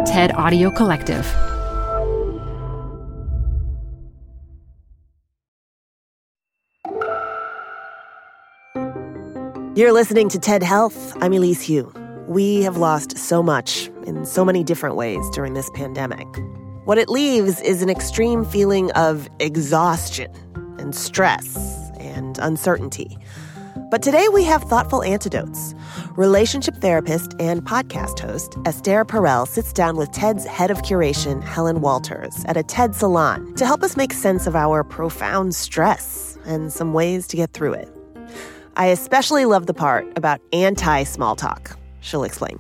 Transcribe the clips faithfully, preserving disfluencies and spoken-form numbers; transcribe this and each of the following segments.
TED Audio Collective. You're listening to TED Health. I'm Elise Hu. We have lost so much in so many different ways during this pandemic. What it leaves is an extreme feeling of exhaustion and stress and uncertainty. But today we have thoughtful antidotes. Relationship therapist and podcast host Esther Perel sits down with TED's head of curation, Helen Walters, at a TED salon to help us make sense of our profound stress and some ways to get through it. I especially love the part about anti-small talk. She'll explain.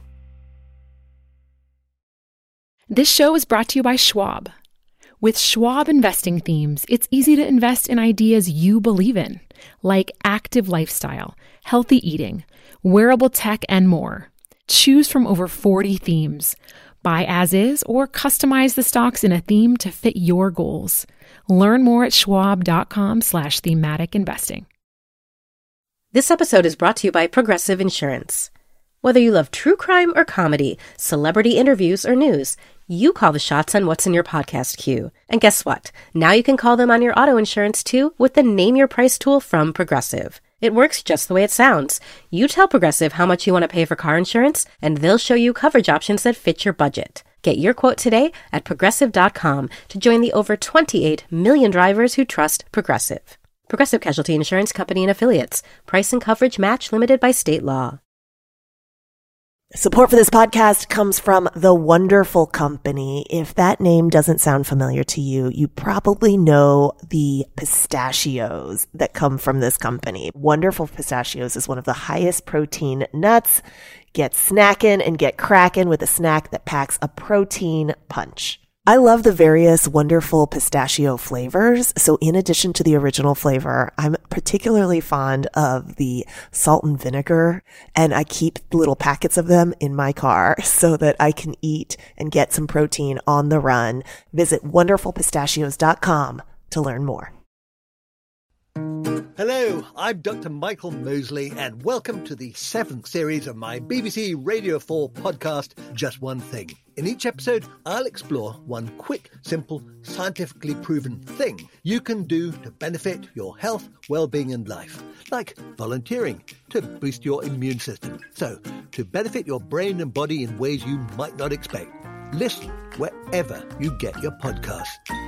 This show is brought to you by Schwab. With Schwab investing themes, it's easy to invest in ideas you believe in, like active lifestyle, healthy eating, wearable tech, and more. Choose from over forty themes. Buy as is or customize the stocks in a theme to fit your goals. Learn more at schwab.com slash thematic investing. This episode is brought to you by Progressive Insurance. Whether you love true crime or comedy, celebrity interviews or news, you call the shots on what's in your podcast queue. And guess what? Now you can call them on your auto insurance too with the Name Your Price tool from Progressive. It works just the way it sounds. You tell Progressive how much you want to pay for car insurance, and they'll show you coverage options that fit your budget. Get your quote today at progressive dot com to join the over twenty-eight million drivers who trust Progressive. Progressive Casualty Insurance Company and Affiliates. Price and coverage match limited by state law. Support for this podcast comes from The Wonderful Company. If that name doesn't sound familiar to you, you probably know the pistachios that come from this company. Wonderful Pistachios is one of the highest protein nuts. Get snacking and get cracking with a snack that packs a protein punch. I love the various wonderful pistachio flavors. So in addition to the original flavor, I'm particularly fond of the salt and vinegar, and I keep little packets of them in my car so that I can eat and get some protein on the run. Visit wonderful pistachios dot com to learn more. Hello, I'm Doctor Michael Mosley, and welcome to the seventh series of my B B C Radio four podcast, Just One Thing. In each episode, I'll explore one quick, simple, scientifically proven thing you can do to benefit your health, well-being and life, like volunteering to boost your immune system. So, to benefit your brain and body in ways you might not expect. Listen wherever you get your podcasts.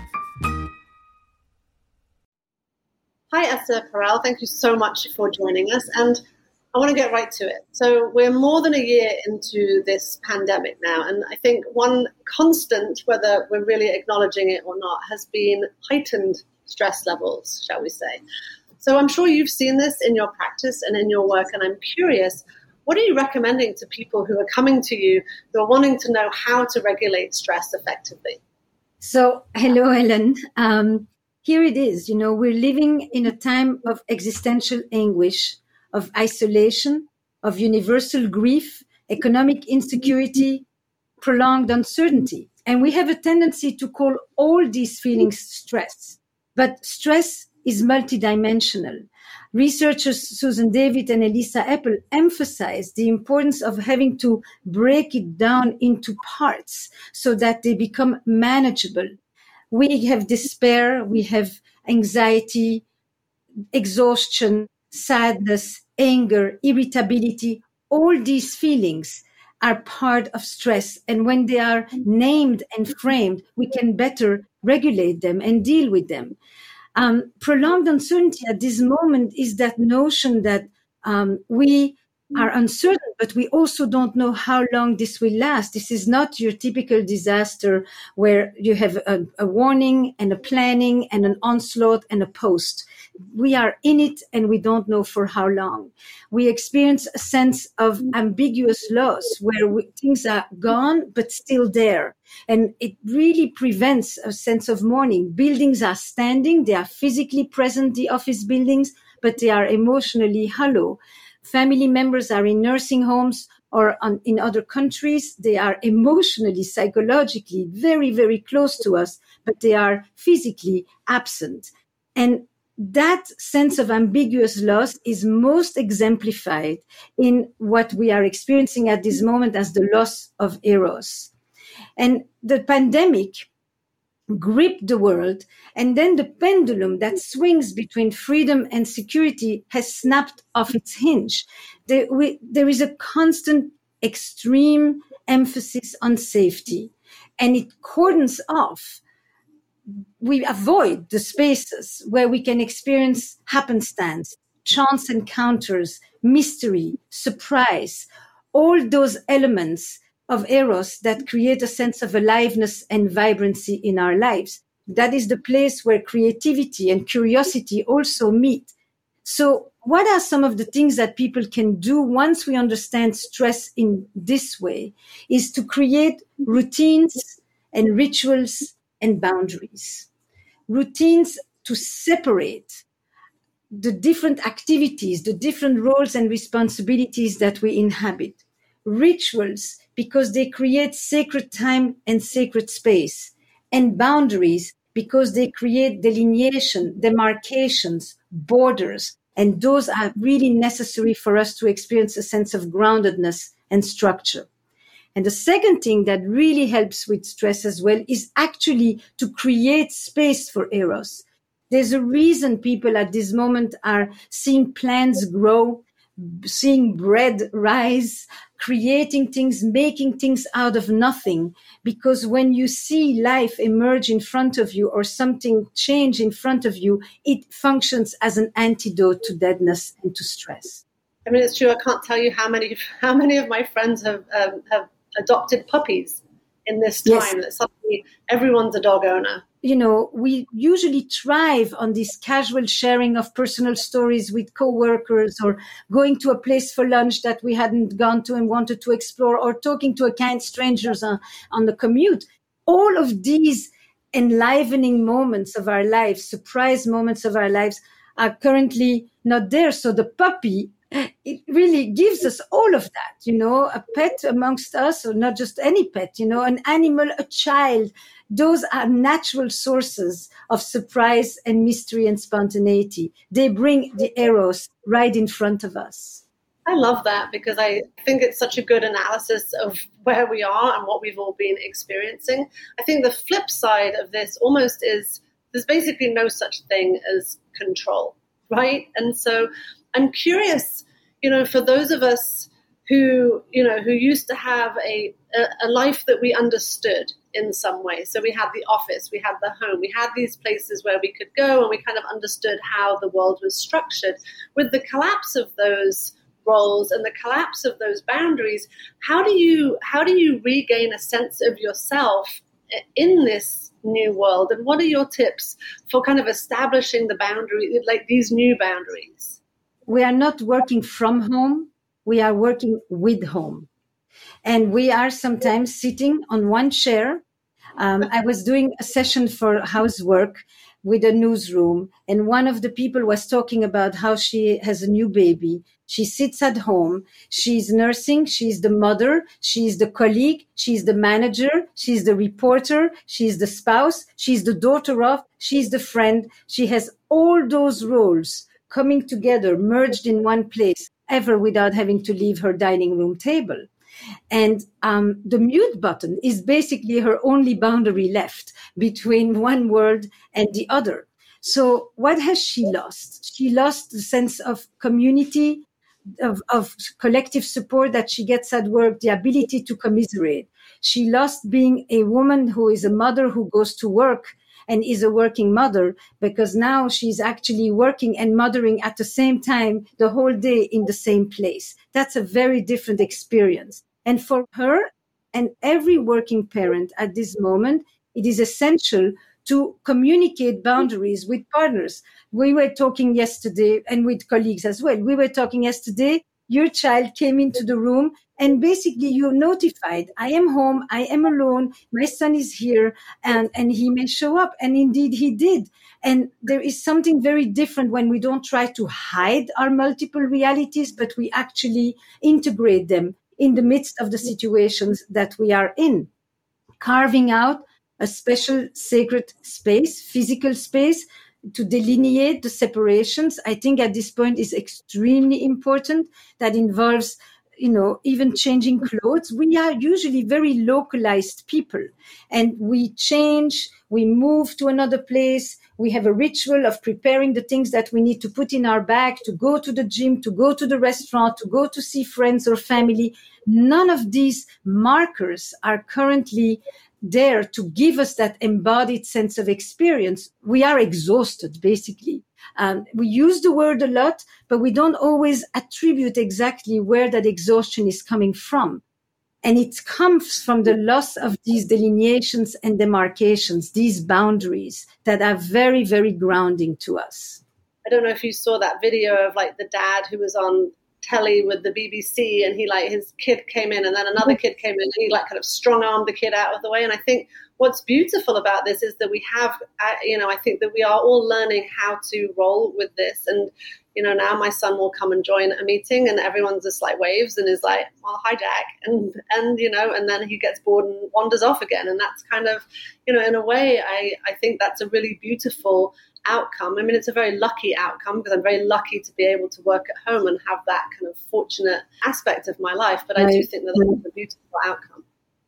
Hi, Esther Perel. Thank you so much for joining us. And I want to get right to it. So we're more than a year into this pandemic now. And I think one constant, whether we're really acknowledging it or not, has been heightened stress levels, shall we say. So I'm sure you've seen this in your practice and in your work. And I'm curious, what are you recommending to people who are coming to you, who are wanting to know how to regulate stress effectively? So, hello, Ellen. Um, Here it is, you know, we're living in a time of existential anguish, of isolation, of universal grief, economic insecurity, prolonged uncertainty. And we have a tendency to call all these feelings stress. But stress is multidimensional. Researchers Susan David and Elissa Epel emphasize the importance of having to break it down into parts so that they become manageable. We have despair, we have anxiety, exhaustion, sadness, anger, irritability. All these feelings are part of stress. And when they are named and framed, we can better regulate them and deal with them. Um, prolonged uncertainty at this moment is that notion that um, we are uncertain, but we also don't know how long this will last. This is not your typical disaster where you have a, a warning and a planning and an onslaught and a post. We are in it and we don't know for how long. We experience a sense of ambiguous loss where we, things are gone but still there. And it really prevents a sense of mourning. Buildings are standing, they are physically present, the office buildings, but they are emotionally hollow. Family members are in nursing homes or on, in other countries. They are emotionally, psychologically very, very close to us, but they are physically absent. And that sense of ambiguous loss is most exemplified in what we are experiencing at this moment as the loss of eros. And the pandemic gripped the world, and then the pendulum that swings between freedom and security has snapped off its hinge. There, we, there is a constant extreme emphasis on safety, and it cordons off. We avoid the spaces where we can experience happenstance, chance encounters, mystery, surprise, all those elements of eros that create a sense of aliveness and vibrancy in our lives. That is the place where creativity and curiosity also meet. So what are some of the things that people can do once we understand stress in this way is to create routines and rituals and boundaries. Routines to separate the different activities, the different roles and responsibilities that we inhabit. Rituals because they create sacred time and sacred space, and boundaries because they create delineation, demarcations, borders, and those are really necessary for us to experience a sense of groundedness and structure. And the second thing that really helps with stress as well is actually to create space for eros. There's a reason people at this moment are seeing plants grow, seeing bread rise, creating things, making things out of nothing. Because when you see life emerge in front of you or something change in front of you, it functions as an antidote to deadness and to stress. I mean, it's true. I can't tell you how many how many of my friends have um, have adopted puppies in this time. Yes. That suddenly everyone's a dog owner. You know, we usually thrive on this casual sharing of personal stories with coworkers, or going to a place for lunch that we hadn't gone to and wanted to explore, or talking to a kind strangers on, on the commute. All of these enlivening moments of our lives, surprise moments of our lives, are currently not there. So the puppy, it really gives us all of that, you know, a pet amongst us, or not just any pet, you know, an animal, a child. Those are natural sources of surprise and mystery and spontaneity. They bring the eros right in front of us. I love that, because I think it's such a good analysis of where we are and what we've all been experiencing. I think the flip side of this almost is there's basically no such thing as control, right? And so I'm curious, you know, for those of us who, you know, who used to have a, a, a life that we understood in some way. So we had the office, we had the home, we had these places where we could go, and we kind of understood how the world was structured. With the collapse of those roles and the collapse of those boundaries, how do you how do you regain a sense of yourself in this new world? And what are your tips for kind of establishing the boundary, like these new boundaries? We are not working from home. We are working with home. And we are sometimes sitting on one chair. Um, I was doing a session for housework with a newsroom, and one of the people was talking about how she has a new baby. She sits at home. She's nursing. She's the mother. She's the colleague. She's the manager. She's the reporter. She's the spouse. She's the daughter of. She's the friend. She has all those roles coming together, merged in one place, ever without having to leave her dining room table. And um, the mute button is basically her only boundary left between one world and the other. So what has she lost? She lost the sense of community, of, of collective support that she gets at work, the ability to commiserate. She lost being a woman who is a mother who goes to work and is a working mother, because now she's actually working and mothering at the same time the whole day in the same place. That's a very different experience. And for her and every working parent at this moment, it is essential to communicate boundaries with partners. We were talking yesterday, and with colleagues as well. We were talking yesterday, your child came into the room and basically you notified, I am home, I am alone, my son is here, and, and he may show up. And indeed he did. And there is something very different when we don't try to hide our multiple realities, but we actually integrate them in the midst of the situations that we are in. Carving out a special sacred space, physical space, to delineate the separations, I think at this point is extremely important. That involves you know, even changing clothes. We are usually very localized people, and we change, we move to another place. We have a ritual of preparing the things that we need to put in our bag to go to the gym, to go to the restaurant, to go to see friends or family. None of these markers are currently there to give us that embodied sense of experience. We are exhausted, basically. Um, we use the word a lot, but we don't always attribute exactly where that exhaustion is coming from. And it comes from the loss of these delineations and demarcations, these boundaries that are very, very grounding to us. I don't know if you saw that video of like the dad who was on telly with the B B C, and he like his kid came in and then another kid came in and he like kind of strong armed the kid out of the way. And I think what's beautiful about this is that we have, uh, you know, I think that we are all learning how to roll with this. And, you know, now my son will come and join a meeting and everyone's just like waves and is like, well, hi, Jack. And, and, you know, and then he gets bored and wanders off again. And that's kind of, you know, in a way, I, I think that's a really beautiful outcome. I mean, it's a very lucky outcome because I'm very lucky to be able to work at home and have that kind of fortunate aspect of my life. But I do think that that's a beautiful outcome.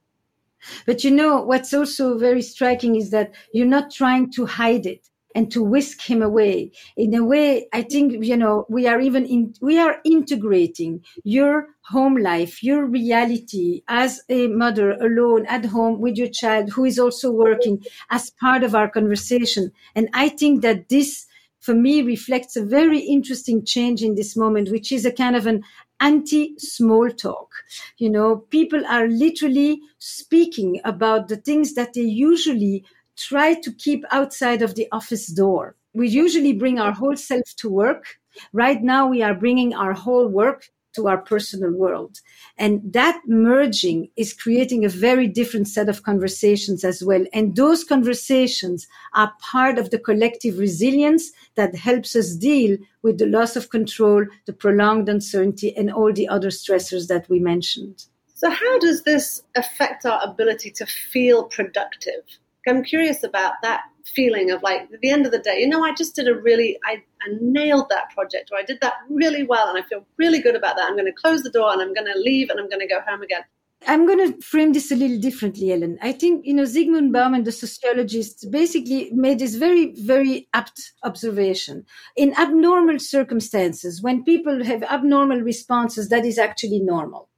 But you know, what's also very striking is that you're not trying to hide it and to whisk him away. In a way, I think, you know, we are even in, we are integrating your home life, your reality as a mother alone at home with your child who is also working as part of our conversation. And I think that this, for me, reflects a very interesting change in this moment, which is a kind of an anti-small talk. You know, people are literally speaking about the things that they usually try to keep outside of the office door. We usually bring our whole self to work. Right now, we are bringing our whole work to our personal world. And that merging is creating a very different set of conversations as well. And those conversations are part of the collective resilience that helps us deal with the loss of control, the prolonged uncertainty, and all the other stressors that we mentioned. So how does this affect our ability to feel productive? I'm curious about that feeling of like, at the end of the day, you know, I just did a really, I, I nailed that project, or I did that really well, and I feel really good about that. I'm going to close the door and I'm going to leave and I'm going to go home again. I'm going to frame this a little differently, Ellen. I think, you know, Zygmunt Bauman, the sociologist, basically made this very, very apt observation. In abnormal circumstances, when people have abnormal responses, that is actually normal.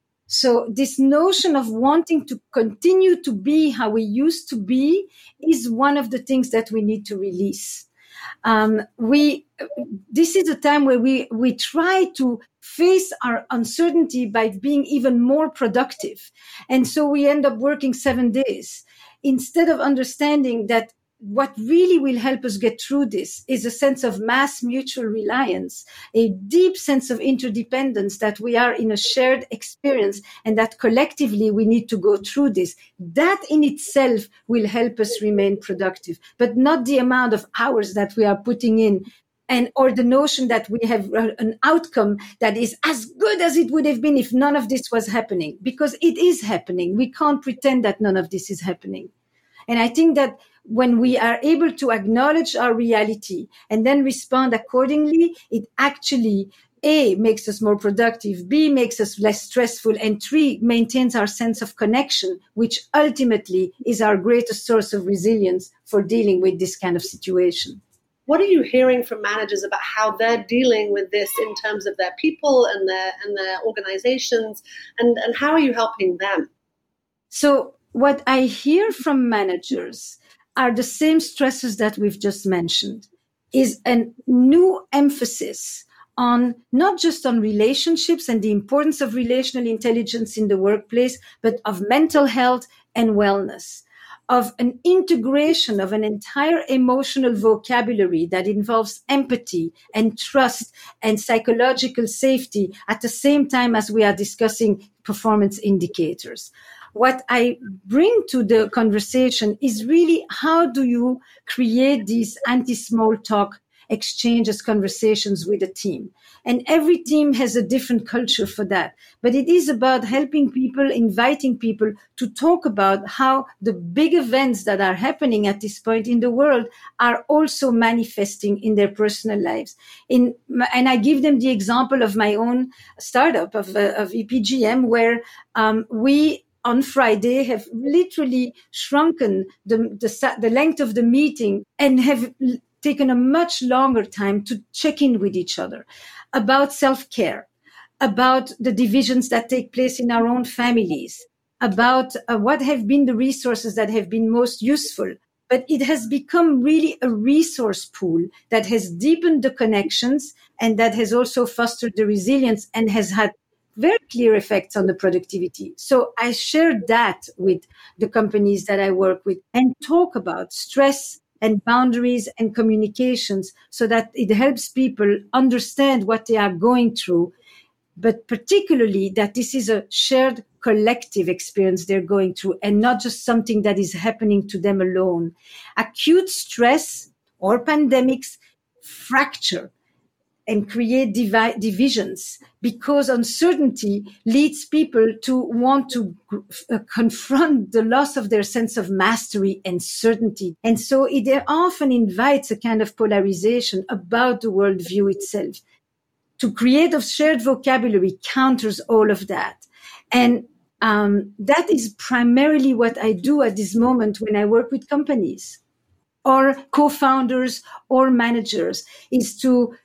So this notion of wanting to continue to be how we used to be is one of the things that we need to release. Um, we, this is a time where we, we try to face our uncertainty by being even more productive. And so we end up working seven days instead of understanding that what really will help us get through this is a sense of mass mutual reliance, a deep sense of interdependence, that we are in a shared experience and that collectively we need to go through this. That in itself will help us remain productive, but not the amount of hours that we are putting in, and or the notion that we have an outcome that is as good as it would have been if none of this was happening, because it is happening. We can't pretend that none of this is happening. And I think that when we are able to acknowledge our reality and then respond accordingly, it actually, A, makes us more productive, B, makes us less stressful, and three, maintains our sense of connection, which ultimately is our greatest source of resilience for dealing with this kind of situation. What are you hearing from managers about how they're dealing with this in terms of their people and their and their organizations, and, and how are you helping them? So what I hear from managers are the same stresses that we've just mentioned, is a new emphasis on not just on relationships and the importance of relational intelligence in the workplace, but of mental health and wellness, of an integration of an entire emotional vocabulary that involves empathy and trust and psychological safety at the same time as we are discussing performance indicators. What I bring to the conversation is really, how do you create these anti-small talk exchanges, conversations with a team. And every team has a different culture for that. But it is about helping people, inviting people to talk about how the big events that are happening at this point in the world are also manifesting in their personal lives. In, and I give them the example of my own startup of, uh, of E P G M, where um, we on Friday have literally shrunken the, the, the length of the meeting and have taken a much longer time to check in with each other about self-care, about the divisions that take place in our own families, about uh, what have been the resources that have been most useful. But it has become really a resource pool that has deepened the connections and that has also fostered the resilience and has had very clear effects on the productivity. So I share that with the companies that I work with and talk about stress and boundaries and communications so that it helps people understand what they are going through, but particularly that this is a shared collective experience they're going through and not just something that is happening to them alone. Acute stress or pandemics fracture and create divi- divisions because uncertainty leads people to want to uh, confront the loss of their sense of mastery and certainty. And so it often invites a kind of polarization about the worldview itself. To create a shared vocabulary counters all of that. And um, that is primarily what I do at this moment when I work with companies or co-founders or managers, is to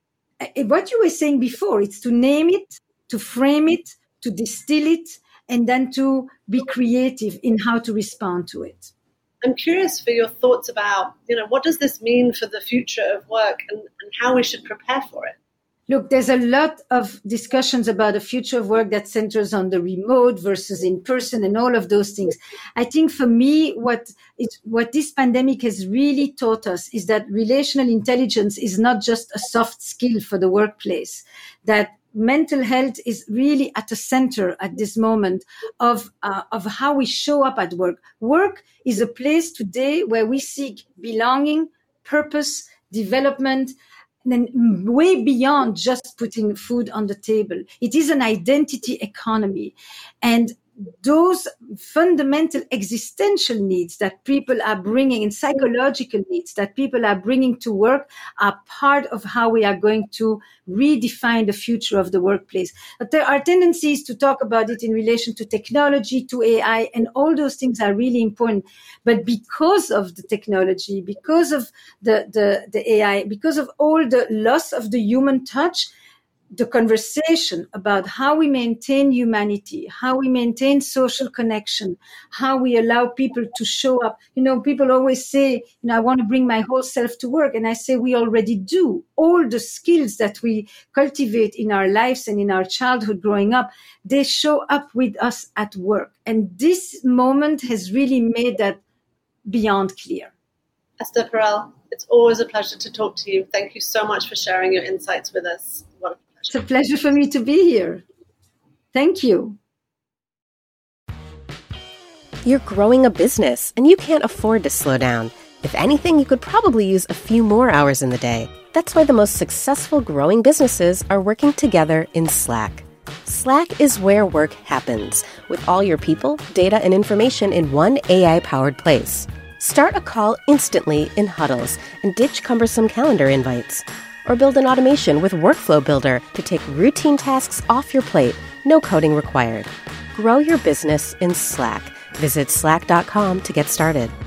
what you were saying before, it's to name it, to frame it, to distill it, and then to be creative in how to respond to it. I'm curious for your thoughts about, you know, what does this mean for the future of work and, and how we should prepare for it? Look, there's a lot of discussions about the future of work that centers on the remote versus in person and all of those things. I think for me, what it, what this pandemic has really taught us is that relational intelligence is not just a soft skill for the workplace, that mental health is really at the center at this moment of uh, of how we show up at work. Work is a place today where we seek belonging, purpose, development, and then way beyond just putting food on the table. It is an identity economy. And those fundamental existential needs that people are bringing and psychological needs that people are bringing to work are part of how we are going to redefine the future of the workplace. But there are tendencies to talk about it in relation to technology, to A I, and all those things are really important. But because of the technology, because of the, the, the A I, because of all the loss of the human touch, the conversation about how we maintain humanity, how we maintain social connection, how we allow people to show up. You know, people always say, you know, I want to bring my whole self to work. And I say, we already do. All the skills that we cultivate in our lives and in our childhood growing up, they show up with us at work. And this moment has really made that beyond clear. Esther Perel, it's always a pleasure to talk to you. Thank you so much for sharing your insights with us. What a It's a pleasure for me to be here. Thank you. You're growing a business and you can't afford to slow down. If anything, you could probably use a few more hours in the day. That's why the most successful growing businesses are working together in Slack. Slack is where work happens, with all your people, data, and information in one A I-powered place. Start a call instantly in huddles and ditch cumbersome calendar invites. Or build an automation with Workflow Builder to take routine tasks off your plate, no coding required. Grow your business in Slack. Visit slack dot com to get started.